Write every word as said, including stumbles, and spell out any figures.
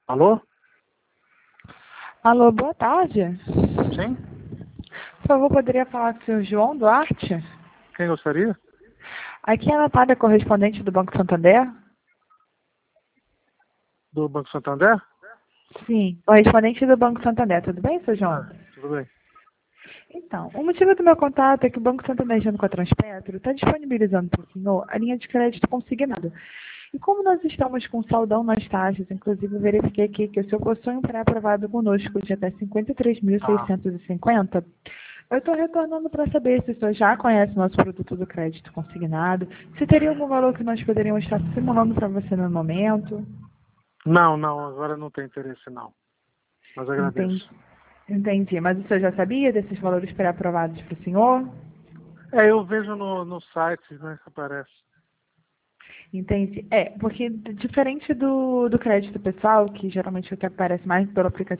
Alô? Alô, boa tarde. Sim? Por favor, poderia falar com o senhor João Duarte? Quem gostaria? Aqui é a Natália, correspondente do Banco Santander. Do Banco Santander? Sim, correspondente do Banco Santander. Tudo bem, senhor João? Ah, tudo bem. Então, o motivo do meu contato é que o Banco Santander, junto com a Transpetro, está disponibilizando para o senhor a linha de crédito consignado. E como nós estamos com saldão nas taxas, inclusive eu verifiquei aqui que o senhor possui um pré-aprovado conosco de até cinquenta e três mil Ah, seiscentos e cinquenta, eu estou retornando para saber se o senhor já conhece o nosso produto do crédito consignado, se teria algum valor que nós poderíamos estar simulando para você no momento. não, não, agora não tem interesse não. Mas Entendi. agradeço. Entendi. Mas o senhor já sabia desses valores pré-aprovados para o senhor? É, eu vejo no, no site, né, que aparece. Entendi. É, porque diferente do, do crédito pessoal, que geralmente é o que aparece mais pelo aplicativo,